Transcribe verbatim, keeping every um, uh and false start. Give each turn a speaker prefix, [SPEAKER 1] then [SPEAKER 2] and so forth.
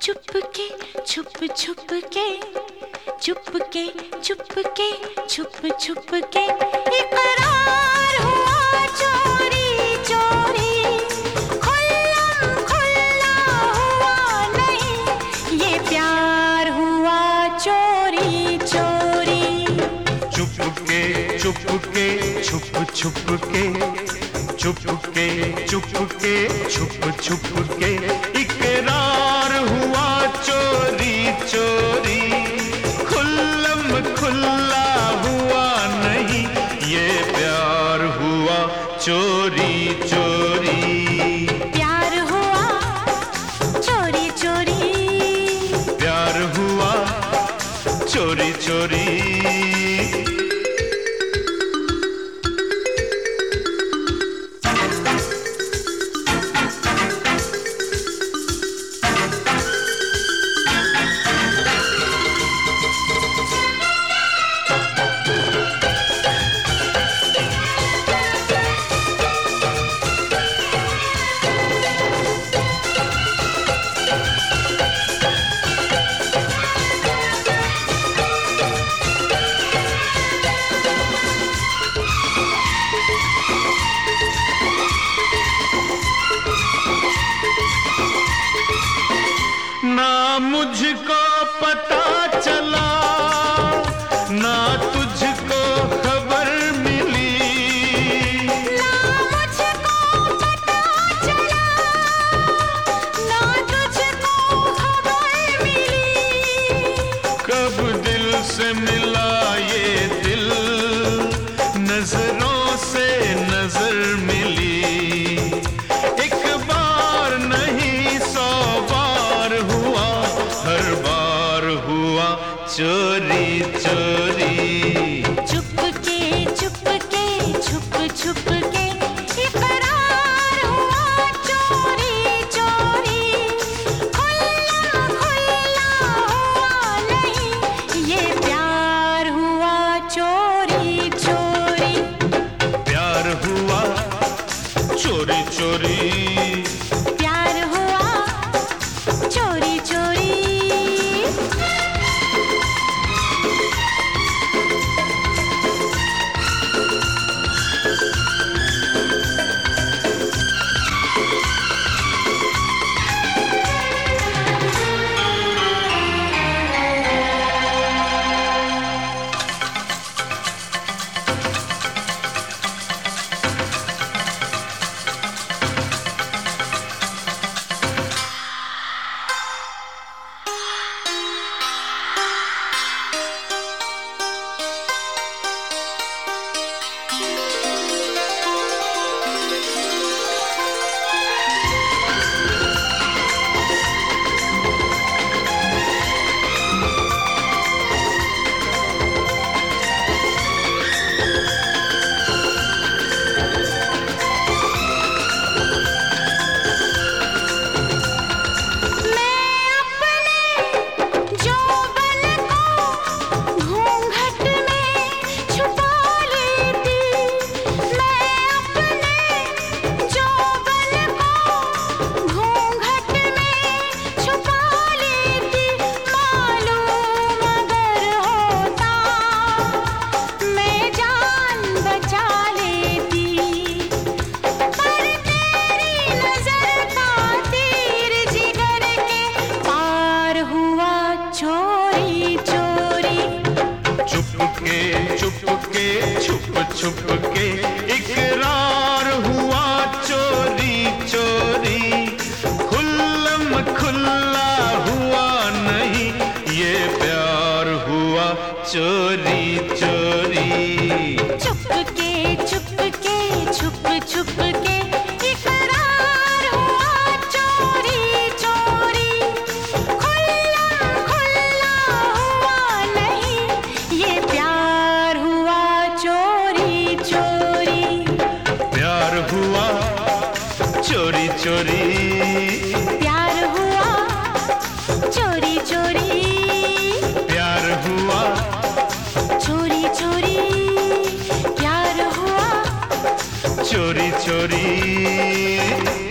[SPEAKER 1] चुपके छुप छुप के चुपके चुपके छुप छुप के इकरार हुआ चोरी चोरी, खुल्लम खुल्ला हुआ नहीं, ये प्यार हुआ चोरी चोरी।
[SPEAKER 2] चुपके चुपके छुप छुप के चुपके चुपके छुप छुप के इकरार हुआ चोरी चोरी, खुल्लम खुल्ला हुआ नहीं, ये प्यार हुआ चोरी चोरी।
[SPEAKER 1] प्यार हुआ चोरी चोरी,
[SPEAKER 2] प्यार हुआ चोरी चोरी। ना मुझको पता चला ना तुझको खबर मिली,
[SPEAKER 1] ना मुझको पता चला ना तुझको खबर मिली,
[SPEAKER 2] कब दिल से मिला ये दिल, नजरों से नजर मिली, एक बार नहीं सौ बार हुआ, हर बार हुआ चोरी चोरी।
[SPEAKER 1] चुपके चुपके छुप छुप के इकरार हुआ चोरी चोरी, खुल्ला खुल्ला हुआ नहीं, ये प्यार हुआ चोरी चोरी।
[SPEAKER 2] प्यार हुआ चोरी चोरी,
[SPEAKER 1] प्यार हुआ चोरी चोरी।
[SPEAKER 2] चुपके छुप छुप के इकरार हुआ चोरी चोरी, खुल्लम खुल्ला हुआ नहीं, ये प्यार हुआ चोरी चोरी।
[SPEAKER 1] चुपके चुपके छुप छुप के इकरार हुआ चोरी चोरी, खुल्ला खुल्ला हुआ नहीं, ये प्यार हुआ चोरी चोरी।
[SPEAKER 2] प्यार हुआ चोरी चोरी,
[SPEAKER 1] प्यार हुआ चोरी चोरी,
[SPEAKER 2] प्यार हुआ
[SPEAKER 1] चोरी चोरी, प्यार हुआ
[SPEAKER 2] चोरी चोरी।